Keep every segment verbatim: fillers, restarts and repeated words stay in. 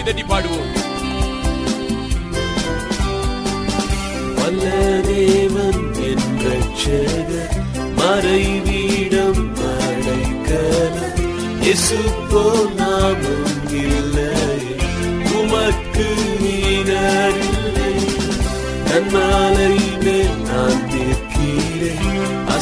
கைதட்டி பாடுவோம். வல்ல தேவன் என் ரட்சகர், மறைவீடம் அடைக்கலம், இயேசு போல் நாமும் இல்லை, உமக்கு நிகரில்லை. நன்மாலை மேல் நான் நிற்கிறேன்,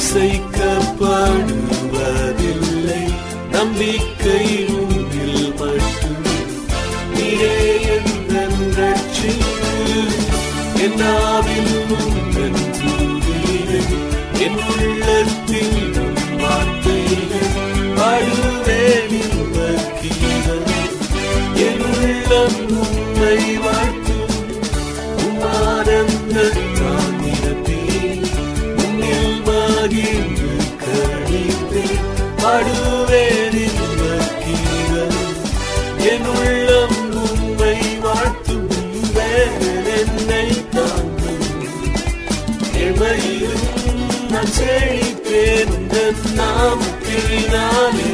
அசைக்கப்படுவதில்லை, நம்பிக்கை உன்னில் மட்டும், நீரே எந்தன் ரட்சிப்பு. என் நாவில் உந்தன் துதிகள், என் உள்ளத்தில் உன் வார்த்தைகள், பாடுவேன் இன்பக் கீதம். என் உள்ளம் உம்மை வாழ்த்தும், உம் ஆனந்தத்தால் நிரப்பேன், உன்னில் மகிழ்ந்து களிப்பேன், பாடுவேன் இன்பக் கீதம். என் உள்ளம் உம்மை வாழ்த்தும், என்னை தாங்கும், எமையிலும் நான் செழிப்பேன் உந்தன் நாமத்தினாலே.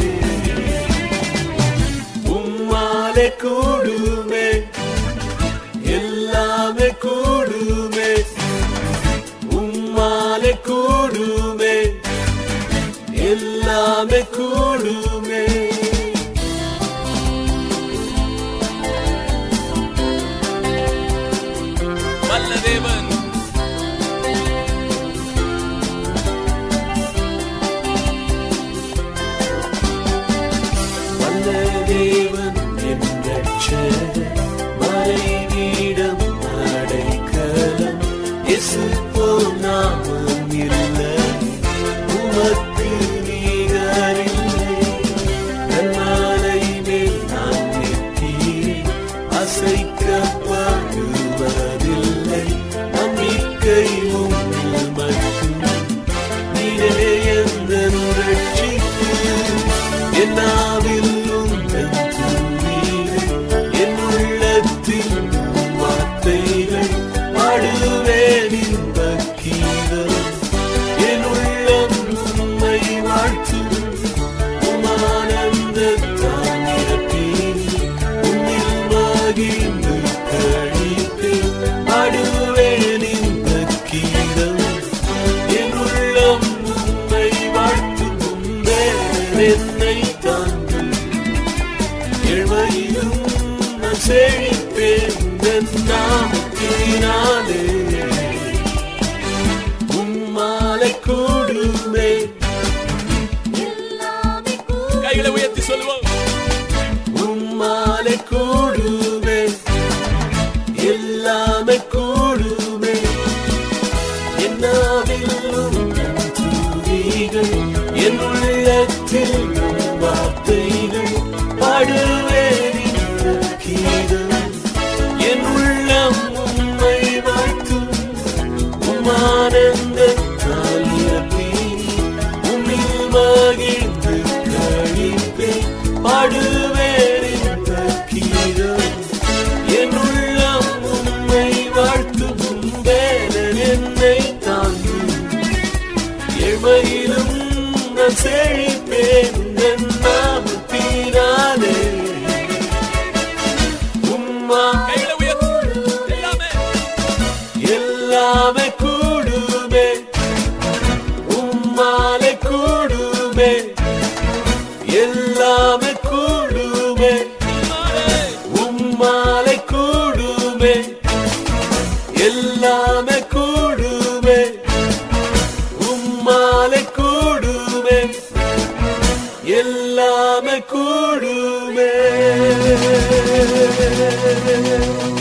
உம்மாலே கூடுமே, எல்லாமே கூடுமே, உம்மாலே கூடுமே, எல்லாமே கூடுமே. வல்ல தேவன் வல்ல தேவன் என் ரட்சகர், மறைவீடம் அடைக்கலம், இயேசு போல் நாமும் இல்லை, உமக்கு நிகரில்லை. நன்மாலை மேல் நான் நிற்கிறேன், அசைக்கப்படுவதில்லை, நம்பிக்கை உம்மில் மட்டும், நீரே எந்தன் ரட்சிப்பு. என் நாவில் உந்தன் துதிகள், என் உள்ளத்தில் உன் வார்த்தைகள், பாடுவேன் இன்பக் கீதம். என் உள்ளம் உம்மை வாழ்த்தும், உம் ஆனந்தத்தால் நிரப்பேன், உன்னில் மகிழ்ந்து களிப்பேன், பாடுவேன் இன்பக் கீதம். என் உள்ளம் உம்மை வாழ்த்தும், என்னை தாங்கும், ஏழ்மையிலும் நான் செழிப்பேன் உந்தன் நாமத்தினாலே. உம்மாலே கூடுமே, கைகளை உயர்த்தி சொல்லுவோம். உம்மாலே கூடுமே, எல்லாமே கூடுமே. என் நாவில் உந்தன் துதிகள், என் உள்ளத்தில் உன் வார்த்தைகள், பாடுவேன் இன்பக் கீதம். என் உள்ளம் உம்மை வாழ்த்தும், உம் ஆனந்தத்தால் நிரப்பேன், உம்மில் மகிழ்ந்து களிப்பேன், பாடுவேன் இன்பக் கீதம். என் உள்ளம் உம்மை வாழ்த்தும், வேலன் என்னை தாங்கும், ஏழ்மையிலும் நான் செழிப்பேன் உந்தன் நாமத்தினாலே. உம்மா கைகளை உயர்த்தி எல்லாமே எல்லாமே கூடுமே, உம்மாலே கூடுமே, எல்லாமே கூடுமே, உம்மாலே கூடுமே, எல்லாமே கூடுமே, உம்மாலே கூடுமே, எல்லாமே கூடுமே.